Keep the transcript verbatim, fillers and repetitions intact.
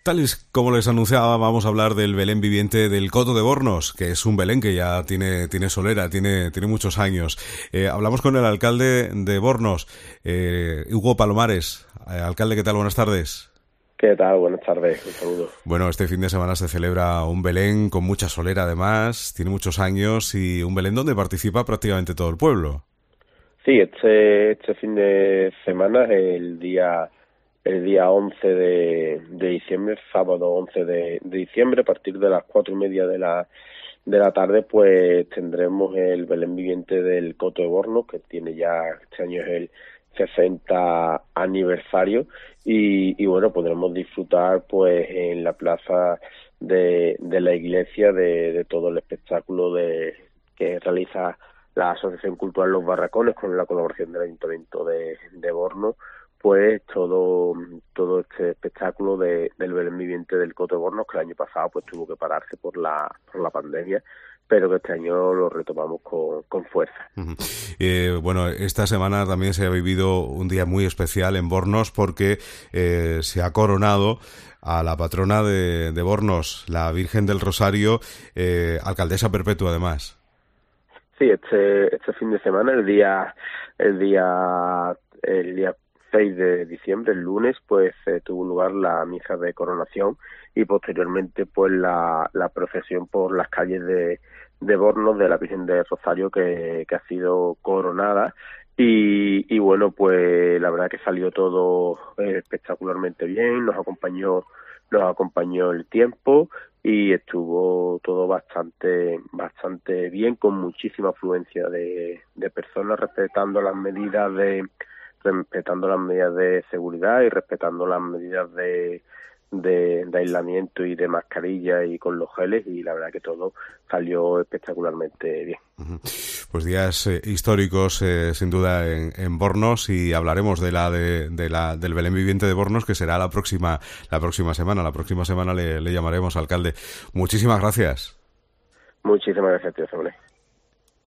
Tal y como les anunciaba, vamos a hablar del Belén viviente del Coto de Bornos, que es un Belén que ya tiene, tiene solera, tiene, tiene muchos años. Eh, hablamos con el alcalde de Bornos, eh, Hugo Palomares. Eh, alcalde, ¿qué tal? Buenas tardes. ¿Qué tal? Buenas tardes, un saludo. Bueno, este fin de semana se celebra un Belén con mucha solera además, tiene muchos años y un Belén donde participa prácticamente todo el pueblo. Sí, este, este fin de semana, el día el día once de, de diciembre, sábado once de, de diciembre, a partir de las cuatro y media de la de la tarde, pues tendremos el Belén viviente del Coto de Bornos, que tiene ya, este año es el sesenta aniversario, y, y bueno, podremos disfrutar pues en la plaza de, de la iglesia de, de todo el espectáculo de que realiza la Asociación Cultural Los Barracones con la colaboración del Ayuntamiento de, de Bornos, pues todo todo este espectáculo de, del Belén viviente del Coto de Bornos, que el año pasado pues tuvo que pararse por la por la pandemia, pero que este año lo retomamos con, con fuerza. Uh-huh. Eh, bueno, esta semana también se ha vivido un día muy especial en Bornos porque eh, se ha coronado a la patrona de, de Bornos, la Virgen del Rosario, eh, alcaldesa perpetua además. Sí, este este fin de semana, el día el día el día seis de diciembre, el lunes, pues eh, tuvo lugar la misa de coronación y posteriormente pues la, la procesión por las calles de, de Bornos de la Virgen del Rosario que, que ha sido coronada y, y bueno, pues la verdad que salió todo eh, espectacularmente bien, nos acompañó nos acompañó el tiempo y estuvo todo bastante bastante bien, con muchísima afluencia de, de personas, respetando las medidas de respetando las medidas de seguridad y respetando las medidas de, de, de aislamiento y de mascarilla y con los geles, y la verdad que todo salió espectacularmente bien. Pues días eh, históricos eh, sin duda en, en Bornos, y hablaremos de la, de, de la del Belén viviente de Bornos, que será la próxima la próxima semana. La próxima semana le, le llamaremos, alcalde. Muchísimas gracias. Muchísimas gracias, tío Samuel.